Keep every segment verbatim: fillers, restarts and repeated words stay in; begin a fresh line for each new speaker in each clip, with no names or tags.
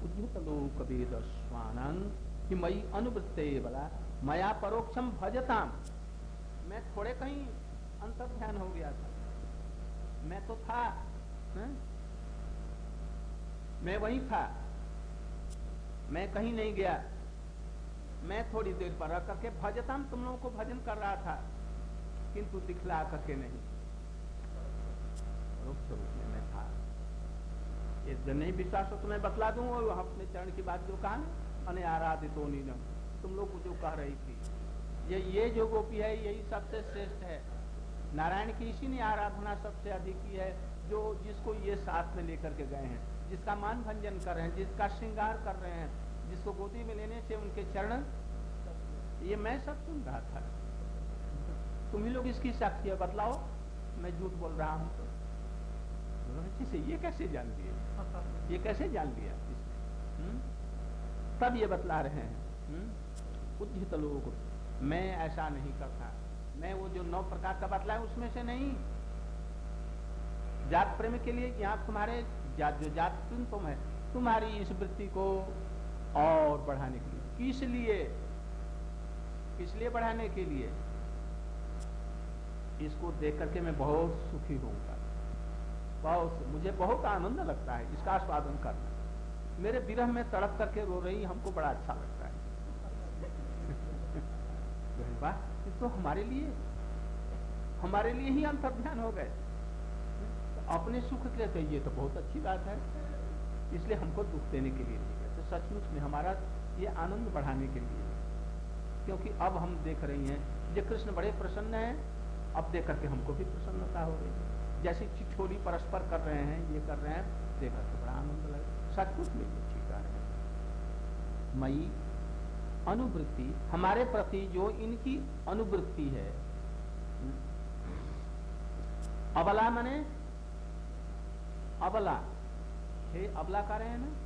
उद्यत लोक वेद स्वानंग कि मई अनुवृत्ते बला मया परोक्षम भजताम। मैं थोड़े कहीं अंतर ध्यान हो गया था, मैं तो था है? मैं वहीं था, मैं कहीं नहीं गया। मैं थोड़ी देर पर रह करके भजताम तुम लोगों को भजन कर रहा था, किंतु दिखला करके नहीं, परोक्ष रूप में मैं था। ये जब नहीं विश्वास हो तो मैं बतला दूं, और अपने चरण की बात जो कहा ना, अने आराधितो नीनम, तुम लोग को जो कह रही थी, ये ये जो गोपी है यही सबसे श्रेष्ठ है। नारायण की इसी ने आराधना सबसे अधिक की है, जो जिसको ये साथ में लेकर के गए हैं, जिसका मान भंजन कर रहे हैं, जिसका श्रृंगार कर रहे हैं, जिसको गोदी में लेने से उनके चरण, ये मैं सब सुन रहा था। तुम ही लोग इसकी साक्षी है, बतलाओ मैं झूठ बोल रहा हूं तो। से ये कैसे जान लिया, ये कैसे जान लिया इसने? तब ये बतला रहे हैं उद्यत लोक, मैं ऐसा नहीं करता। मैं वो जो नौ प्रकार का बतलाया उसमें से नहीं। जात प्रेम के लिए यहाँ तुम्हारे जात जो जात तुम है, तुम्हारी इस वृत्ति को और बढ़ाने के लिए। किस लिए? किस लिए बढ़ाने के लिए? इसको देख करके मैं बहुत सुखी होऊंगा, बहुत, मुझे बहुत आनंद लगता है इसका आस्वादन करना। मेरे विरह में तड़प करके रो रही हमको बड़ा अच्छा लगता है। वाह, तो हमारे लिए हमारे लिए ही अंतर्ध्यान हो गए। तो अपने सुख के लिए तो ये तो बहुत अच्छी बात है, इसलिए हमको दुख देने के लिए नहीं है, तो सचमुच में हमारा ये आनंद बढ़ाने के लिए। क्योंकि अब हम देख रही हैं ये कृष्ण बड़े प्रसन्न हैं, अब देख करके हमको भी प्रसन्नता हो रही है। जैसी चिठोली परस्पर कर रहे हैं, ये कर रहे हैं, देख करके बड़ा आनंद लगे। सचमुच में ये ठीक है। मई अनुवृत्ति, हमारे प्रति जो इनकी अनुवृत्ति है, अबला मने अबला, हे अबला कर रहे हैं ना,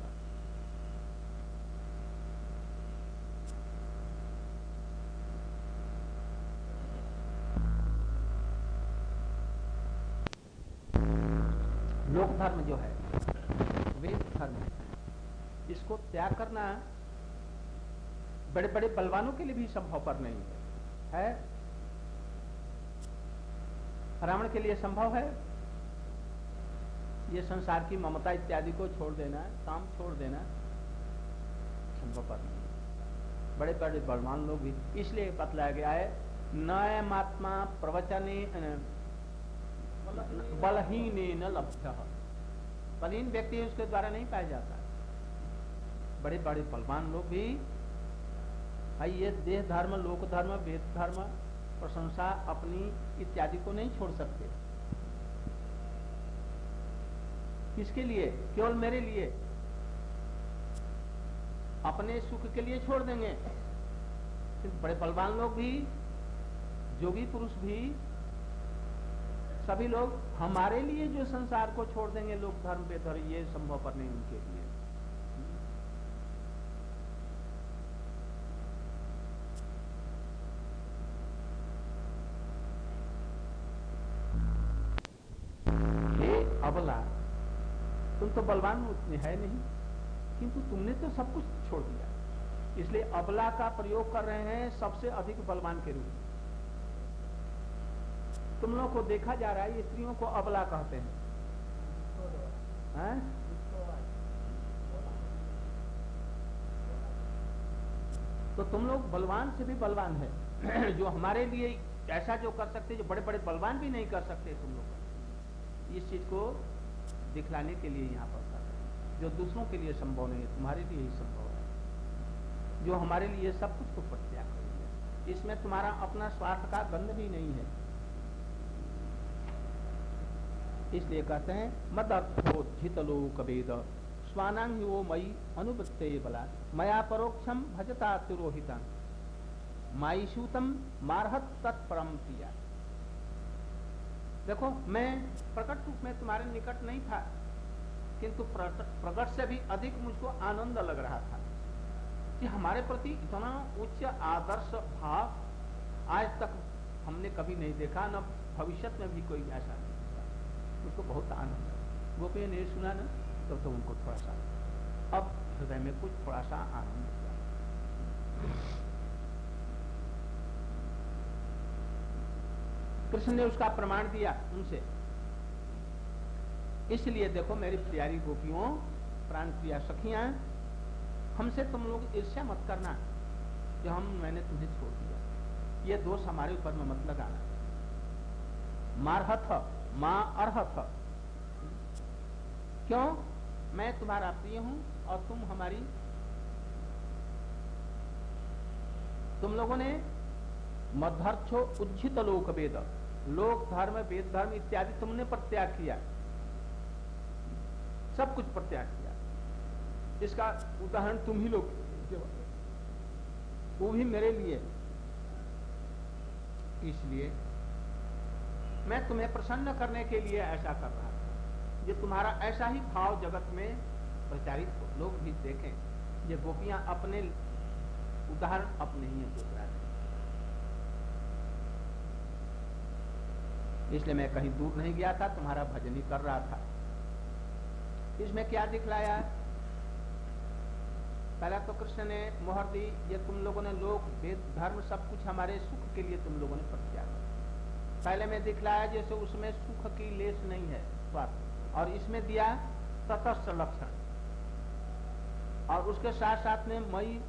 लोक धर्म जो है, वेद धर्म है, इसको त्याग करना बड़े बड़े बलवानों के लिए भी संभव पर नहीं है, है? रावण के लिए संभव है ये संसार की ममता इत्यादि को छोड़ देना, काम छोड़ देना, संभव पर नहीं। बड़े बड़े बलवान लोग भी, इसलिए बतलाया गया है नयमात्मा प्रवचने बलहीन न लभ्य, बलहीन व्यक्ति उसके द्वारा नहीं पाया जाता। बड़े बड़े बलवान लोग भी भाई ये देह धर्म, लोक धर्म, वेद धर्म, प्रशंसा अपनी इत्यादि को नहीं छोड़ सकते। किसके लिए? केवल मेरे लिए, अपने सुख के लिए छोड़ देंगे। बड़े बलवान लोग भी, जोगी पुरुष भी, सभी लोग हमारे लिए जो संसार को छोड़ देंगे, लोक धर्म पे धर्म, ये संभव पर नहीं उनके लिए। हे अबला, तुम तो बलवान उतने है नहीं, किंतु तुमने तो सब कुछ छोड़ दिया, इसलिए अबला का प्रयोग कर रहे हैं सबसे अधिक बलवान के रूप में। तुम लोगों को देखा जा रहा है स्त्रियों को अबला कहते हैं, हैं? तो तुम लोग बलवान से भी बलवान है, जो हमारे लिए ऐसा जो कर सकते, जो बड़े बड़े बलवान भी नहीं कर सकते, तुम लोग इस चीज को दिखलाने के लिए यहाँ पर कर रहे हैं। जो दूसरों के लिए संभव नहीं है, तुम्हारे लिए ही संभव है। जो हमारे लिए सब कुछ को परित्याग कर दिया, इसमें तुम्हारा अपना स्वार्थ का गंध भी नहीं है। इसलिए कहते हैं मदर्थोज्झित लोक वेद स्वानांग वो मई अनुवृत्ते बला मया परोक्षम भजता तिरोहिता माईशूतम मारहत तत्परम किया। देखो, मैं प्रकट रूप में तुम्हारे निकट नहीं था, किंतु प्रकट से भी अधिक मुझको आनंद लग रहा था कि हमारे प्रति इतना उच्च आदर्श भाव आज तक हमने कभी नहीं देखा, न भविष्य में भी कोई ऐसा नहीं। मुझको बहुत आनंद है। गोपी ने सुना ना, तो, तो उनको थोड़ा सा अब हृदय में कुछ थोड़ा सा आनंद हुआ। कृष्ण ने उसका प्रमाण दिया उनसे। इसलिए देखो मेरी प्यारी गोपियों, प्राण प्रिया सखियां, हमसे तुम लोग ईर्ष्या मत करना कि हम मैंने तुम्हें छोड़ दिया। ये दोष हमारे ऊपर में मत लगाना। मारहथ मां अर्हथ, क्यों? मैं तुम्हारा प्रिय हूं और तुम हमारी, तुम लोगों ने मध्यर्थो उज्जित लोक वेद, लोक धर्म वेद धर्म इत्यादि तुमने परित्याग किया, सब कुछ परित्याग किया। इसका उदाहरण तुम ही लोग, वो भी मेरे लिए। इसलिए मैं तुम्हें प्रसन्न करने के लिए ऐसा कर रहा था। ये तुम्हारा ऐसा ही भाव जगत में प्रचारित हो, लोग भी देखें। ये गोपियां अपने उदाहरण अपने ही है, दूसरा नहीं। इसलिए मैं कहीं दूर नहीं गया था, तुम्हारा भजन ही कर रहा था। इसमें क्या दिखलाया? पहला तो कृष्ण ने मोहर दी, ये तुम लोगों ने लोक वेद धर्म सब कुछ हमारे सुख के लिए तुम लोगों ने परित्याग। पहले में दिखलाया जैसे उसमें सुख की लेस नहीं है स्वार्थ, और इसमें दिया तटस्थ लक्षण, और उसके साथ साथ में मई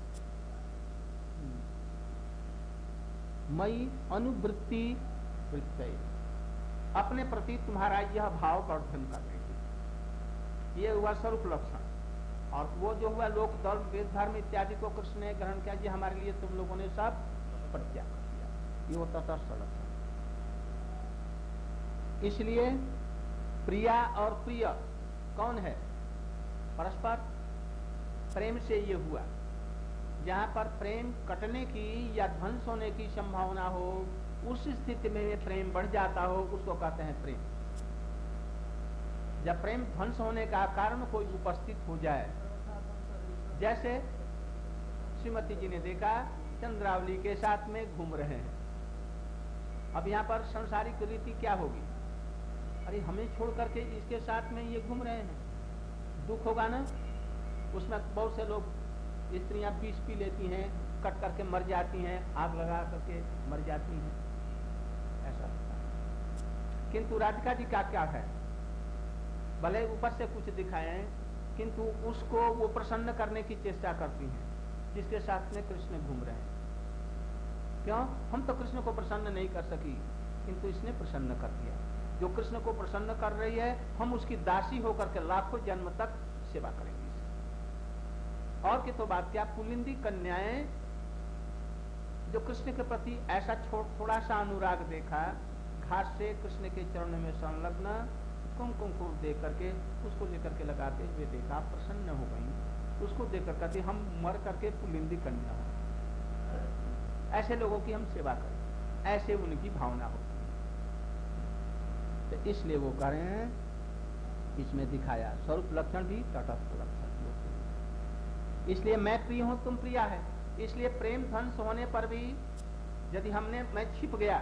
मई अनुवृत्ति वृत्ति, अपने प्रति तुम्हारा यह भाव वर्धन करने की, ये हुआ स्वरूप लक्षण। और वो जो हुआ लोक धर्म वेद धर्म इत्यादि को कृष्ण ने ग्रहण किया, ये हमारे लिए तुम लोगों ने सब परित्याग किया, ये होता था लक्षण। इसलिए प्रिया और प्रिय कौन है? परस्पर प्रेम से ये हुआ। जहां पर प्रेम कटने की या ध्वंस होने की संभावना हो, उस स्थिति में प्रेम बढ़ जाता हो, उसको कहते हैं प्रेम। जब प्रेम ध्वंस होने का कारण कोई उपस्थित हो जाए, जैसे श्रीमती जी ने देखा चंद्रावली के साथ में घूम रहे हैं। अब यहाँ पर संसारिक रीति क्या होगी? अरे हमें छोड़ करके इसके साथ में ये घूम रहे हैं, दुख होगा ना। उसमें बहुत से लोग, स्त्रियां विष पी लेती हैं, कट करके मर जाती हैं, आग लगा करके मर जाती हैं, ऐसा होता है। किंतु राधिका जी का क्या है? भले ऊपर से कुछ दिखाए, किंतु उसको वो प्रसन्न करने की चेष्टा करती हैं, जिसके साथ में कृष्ण घूम रहे हैं। क्यों? हम तो कृष्ण को प्रसन्न नहीं कर सकी, किंतु इसने प्रसन्न कर दिया। जो कृष्ण को प्रसन्न कर रही है, हम उसकी दासी होकर के लाखों जन्म तक सेवा करेंगे। और की तो बात क्या, पुलिंदी कन्याएं जो कृष्ण के प्रति ऐसा थोड़ा सा अनुराग देखा, घाट से कृष्ण के चरण में संलग्न कुमकुम को देख करके उसको लेकर के लगाते हुए देखा, प्रसन्न हो गई। उसको देख कर कहते हम मर करके पुलिंदी कन्या हो, ऐसे लोगों की हम सेवा करें, ऐसे उनकी भावना होती है। तो इसलिए वो कह रहे हैं, इसमें दिखाया स्वरूप लक्षण भी तटस्थ लक्षण। इसलिए मैं प्रिय हूं, तुम प्रिया है। इसलिए प्रेम ध्वंस होने पर भी यदि हमने मैं छिप गया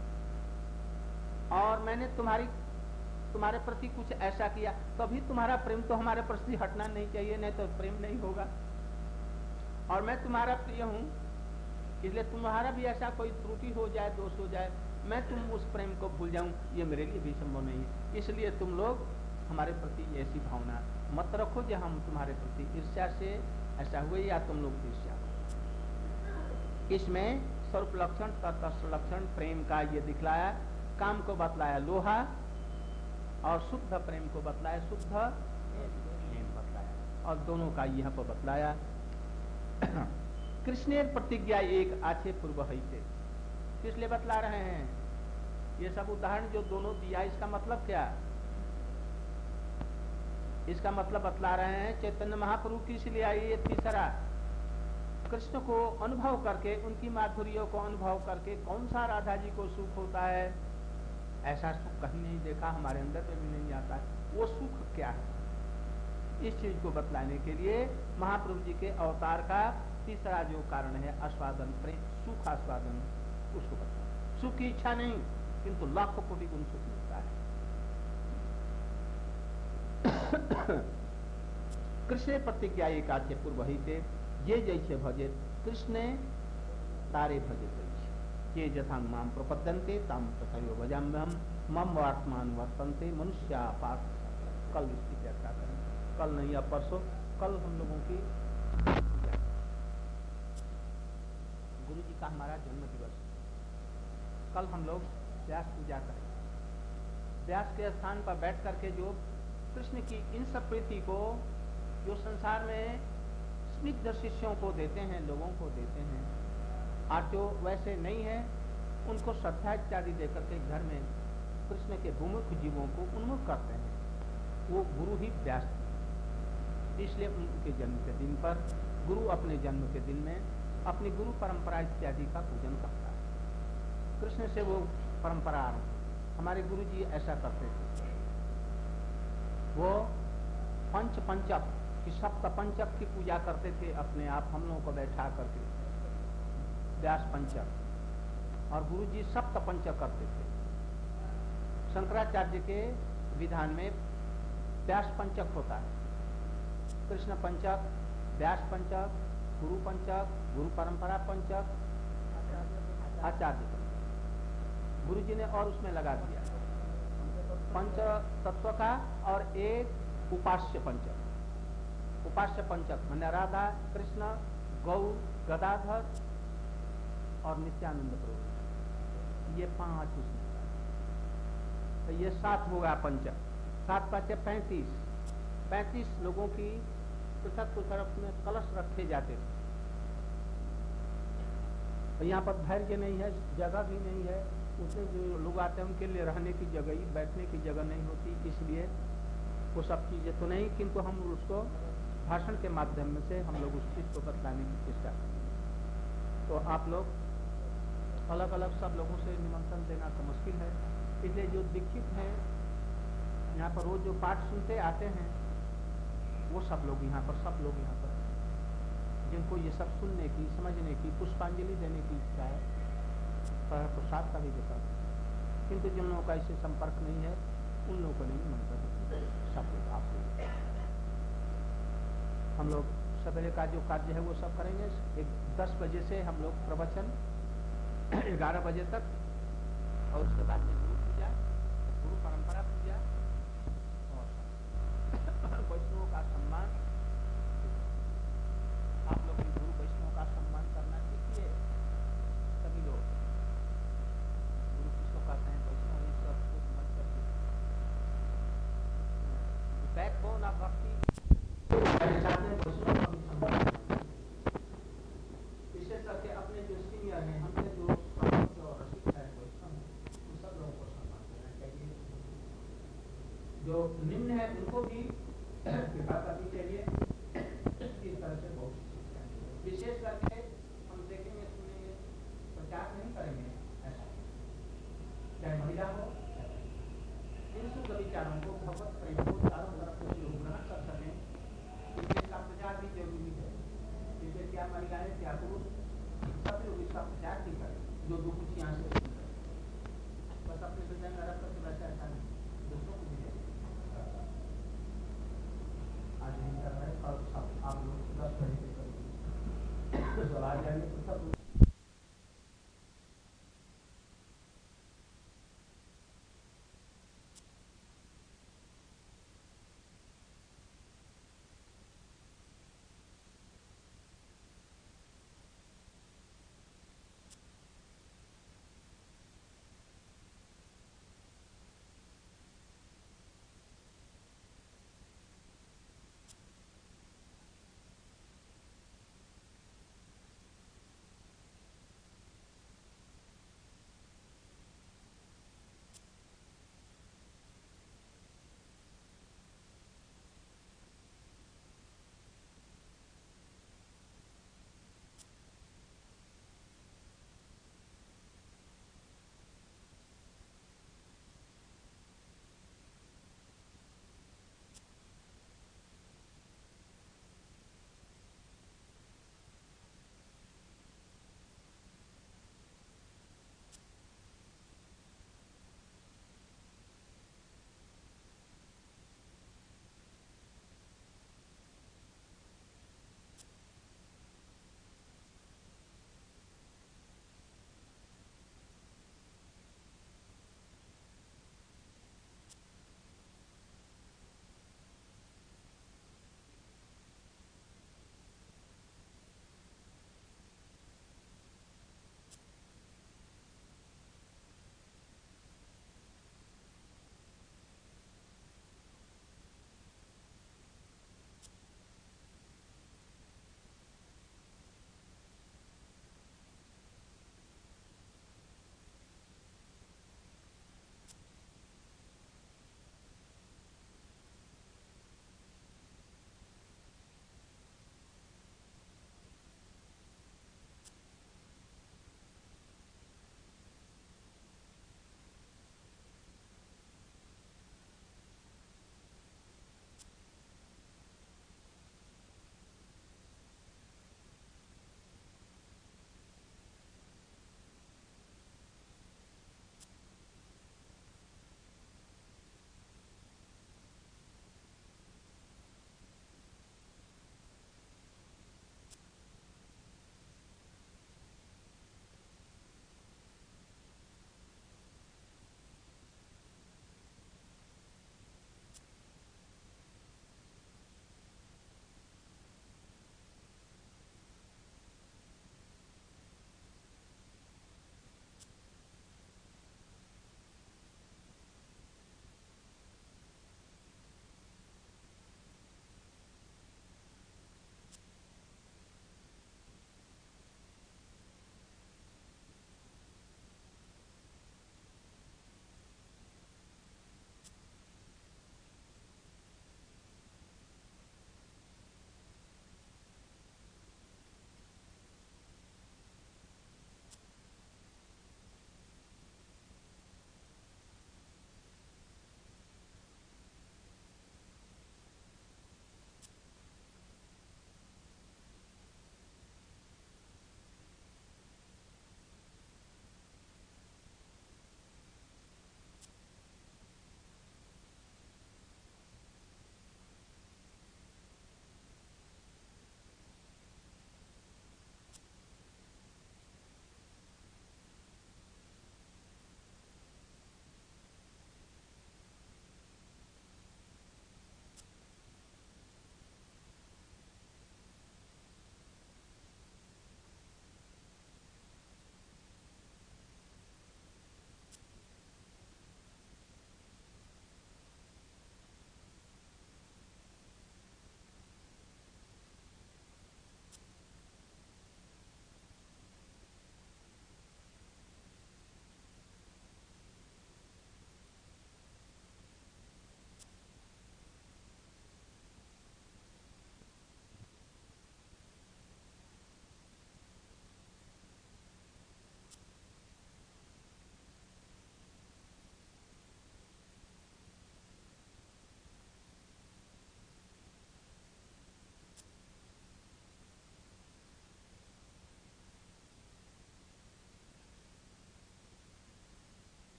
और मैंने तुम्हारी तुम्हारे प्रति कुछ ऐसा किया, तभी तो तुम्हारा प्रेम तो हमारे प्रति हटना नहीं चाहिए, नहीं तो प्रेम नहीं होगा। और मैं तुम्हारा प्रिय हूं, इसलिए तुम्हारा भी ऐसा कोई त्रुटि हो जाए, दोष हो जाए, मैं तुम उस प्रेम को भूल जाऊं, ये मेरे लिए भी संभव नहीं है। इसलिए तुम लोग हमारे प्रति ऐसी भावना मत रखो जो हम तुम्हारे प्रति ईर्ष्या से ऐसा हुए या तुम लोग ईर्ष्या हो। इसमें स्वरूप लक्षण तटस्थ लक्षण प्रेम का ये दिखलाया। काम को बतलाया लोहा, और शुद्ध प्रेम को बतलाया शुद्ध प्रेम बतलाया, और दोनों का यहाँ पर बतलाया। कृष्णेर प्रतिज्ञा एक आछे पूर्व ही थे, इसलिए बतला रहे हैं ये सब उदाहरण जो दोनों दिया। इसका मतलब क्या? इसका मतलब बतला रहे हैं चैतन्य महाप्रभु की इसलिए आई ये तीसरा, कृष्ण को अनुभव करके, उनकी माधुर्य को अनुभव करके कौन सा राधा जी को सुख होता है, ऐसा सुख कहीं नहीं देखा, हमारे अंदर में भी नहीं आता है। वो सुख क्या है, इस चीज को बतलाने के लिए महाप्रभु जी के अवतार का तीसरा जो कारण है आस्वादन प्रेम, सुख आस्वादन, उसको बतला। सुख की इच्छा नहीं, किंतु लाखों कोटि गुण सुख मिलता है। कृष्णे प्रतिज्ञा एकाचे पूर्वहिते ये जैसे भजे कृष्णे तारे भजे ये यथा माम प्रपद्यन्ते ताम तथैव भजाम्यहम् मम वर्तमान वर्तन्ते मनुष्या पार्थ। कल इसकी चर्चा करेंगे, कल नहीं अब परसों, कल हम लोगों की गुरु जी का हमारा जन्म दिवस, कल हम लोग व्यास पूजा करेंगे। व्यास के स्थान पर बैठ करके जो कृष्ण की इन सब प्रीति को जो संसार में स्निग्ध शिष्यों को देते हैं, लोगों को देते हैं, और जो वैसे नहीं है उनको श्रद्धा इत्यादि देकर के घर में कृष्ण के भूमुख जीवों को उन्मुख करते हैं, वो गुरु ही व्यास थे। इसलिए उनके जन्म के दिन पर गुरु अपने जन्म के दिन में अपनी गुरु परंपरा इत्यादि का पूजन करता है। कृष्ण से वो परंपरा हमारे गुरु जी ऐसा करते थे। वो पंच पंचक की सप्त पंचक की पूजा करते थे अपने आप हम लोगों को बैठा करके, व्यास पंचक, और गुरु जी सप्त पंचक करते थे। शंकराचार्य के विधान में व्यास पंचक होता है, कृष्ण पंचक, व्यास पंचक, गुरु पंचक, गुरु परंपरा पंचक, आचार्य पंचक। गुरु जी ने और उसमें लगा दिया पंच तत्व का और एक उपास्य पंचक। उपास्य पंचक माने राधा, कृष्ण, गौर, गदाधर और नित्यानंद प्रभु, ये पांच उसमें। तो ये सात होगा पंचक, सात पाँच पैंतीस, पैंतीस लोगों की पृथक पृथक में कलश रखे जाते थे। यहाँ पर धैर्य नहीं है, जगह भी नहीं है, उसमें जो लोग आते हैं उनके लिए रहने की जगह ही, बैठने की जगह नहीं होती, इसलिए वो सब चीजें तो नहीं, किंतु हम उसको भाषण के माध्यम से हम लोग उस चीज को बताने की चेष्टा करें। तो आप लोग अलग अलग सब लोगों से निमंत्रण देना तो मुश्किल है, इसलिए जो दीक्षित हैं यहाँ पर रोज जो पाठ सुनते आते हैं वो सब लोग यहाँ पर, सब लोग यहाँ पर जिनको ये सब सुनने की, समझने की, पुष्पांजलि देने की इच्छा है, प्रसाद का भी देता है, किंतु जिन लोगों का इससे संपर्क नहीं है उन लोगों को नहीं निमंत्रण, सब लोग आप लोग। हम लोग सवेरे का जो कार्य है वो सब करेंगे। एक दस बजे से हम लोग प्रवचन ग्यारह बजे तक, और उसके बाद में गुरु पूजा, गुरु परंपरा पूजा और वैष्णवों का सम्मान। आप लोग भी गुरु वैष्णव का सम्मान करना सीखिए। सभी लोग गुरु किसको कहते हैं, वैष्णव, इस सब को समझ करके बैकबोन ऑफ भक्ति विशेष करके अपने जो सीनियर हैं, हमसे जो रसिक है वैष्णव, उन सब लोगों को सम्मान करना चाहिए। जो निम्न है उनको भी कृपा करनी चाहिए। इस तरह से बहुत विशेष करके हम देखेंगे, सुनेंगे, प्रचार नहीं करेंगे ऐसा, चाहे महिला हो, इन शुद्ध विचारों को, भगवत प्रेम को चारों तरफ से लोग ग्रहण कर सकें, इसका प्रचार भी जरूरी है। जैसे क्या महिलाएं, क्या पुरुष, सब लोग इसका प्रचार भी करें, जो दो कुछ यहाँ से सुन रहे, बस अपने हृदय में रख करके वैसा ऐसा नहीं, दूसरों को भी दें। आज नहीं कर रहे, कल सब आप लोग दस बजे से करेंगे, तो आ जाएंगे तो सब